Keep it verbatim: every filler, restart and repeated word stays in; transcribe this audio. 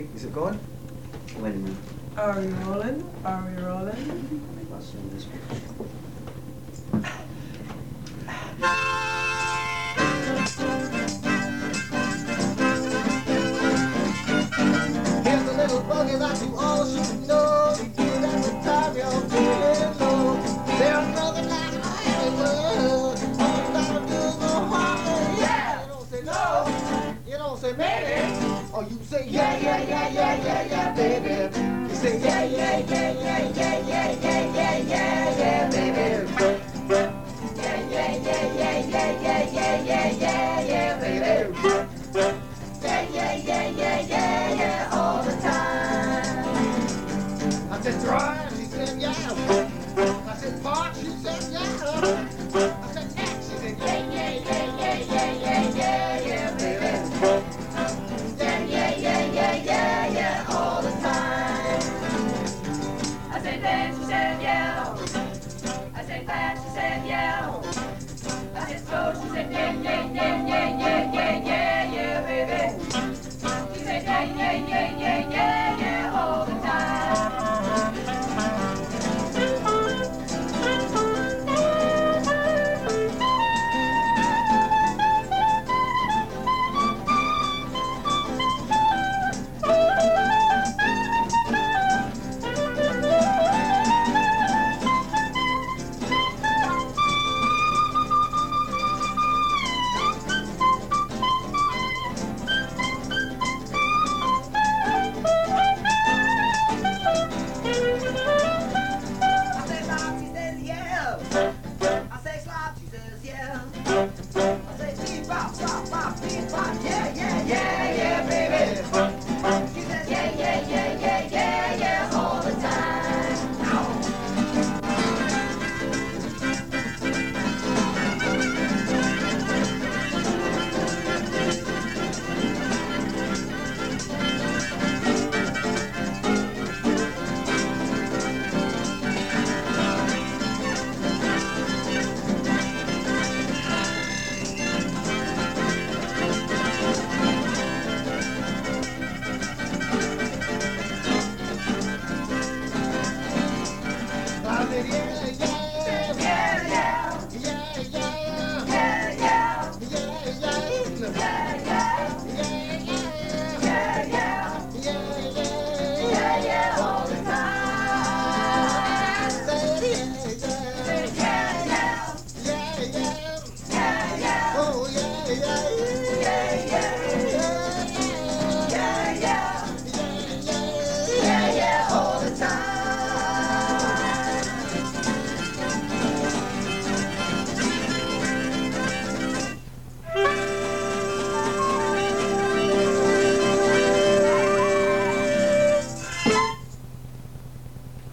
Is it going? Wait a minute. Are we rolling? Are we rolling? Let's zoom this way. Here's a little buggy that you all should know. You do it every time you're feeling low. There's nothing like Hollywood. All you gotta do is go home. Yeah! You don't say no. You don't say maybe. Or you say yeah, yeah, yeah, yeah, yeah, yeah, baby. You say yeah, yeah, yeah, yeah, yeah, yeah, yeah, yeah.